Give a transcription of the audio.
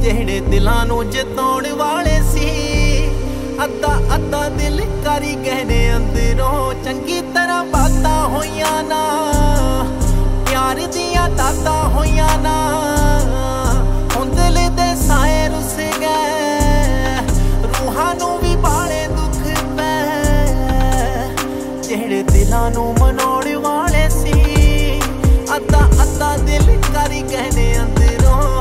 ਜਿਹੜੇ ਦਿਲਾਂ ਨੂੰ ਜਿਤਾਉਣ ਵਾਲੇ ਸੀ। ਅੱਧਾ ਅੱਧਾ ਦਿਲ ਕਰੀ ਗਹਿਣੇ ਅੰਦਰੋਂ ਚੰਗੀ ਤਰ੍ਹਾਂ ਬਾਤਾਂ ਹੋਈਆਂ ਨਾ, ਪਿਆਰ ਦੀਆਂ ਦਾਤਾਂ ਹੋਈਆਂ ਨਾ। ਹੁਣ ਦਿਲ ਦੇ ਸਾਏ ਰੁੱਸ ਗਏ, ਰੂਹਾਂ ਨੂੰ ਵੀ ਬਾਲੇ ਦੁੱਖ ਪੈ। ਜਿਹੜੇ ਦਿਲਾਂ ਨੂੰ ਮਨਾਉਣ ਵਾਲੇ ਸੀ, ਅੱਧਾ ਅੱਧਾ ਦਿਲ ਕਰੀ ਗਹਿਣੇ ਅੰਦਰ